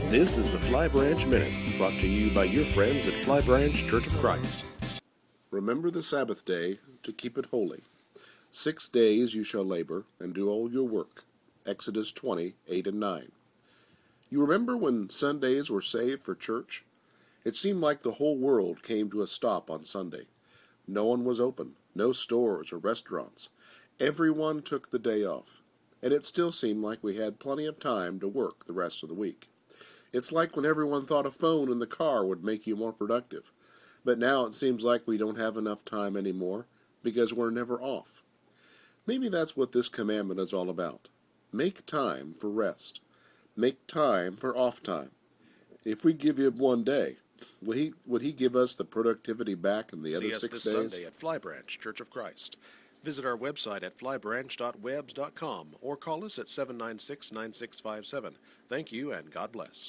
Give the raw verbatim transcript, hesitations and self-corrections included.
This is the Fly Branch Minute, brought to you by your friends at Fly Branch Church of Christ. Remember the Sabbath day to keep it holy. Six days you shall labor and do all your work. Exodus twenty, eight and nine. You remember when Sundays were saved for church? It seemed like the whole world came to a stop on Sunday. No one was open, no stores or restaurants. Everyone took the day off, and it still seemed like we had plenty of time to work the rest of the week. It's like when everyone thought a phone in the car would make you more productive. But now it seems like we don't have enough time anymore because we're never off. Maybe that's what this commandment is all about. Make time for rest. Make time for off time. If we give him one day, would he, would he give us the productivity back in the other six days? See us this Sunday at Fly Branch Church of Christ. Visit our website at fly branch dot webs dot com or call us at seven nine six, nine six five seven. Thank you and God bless.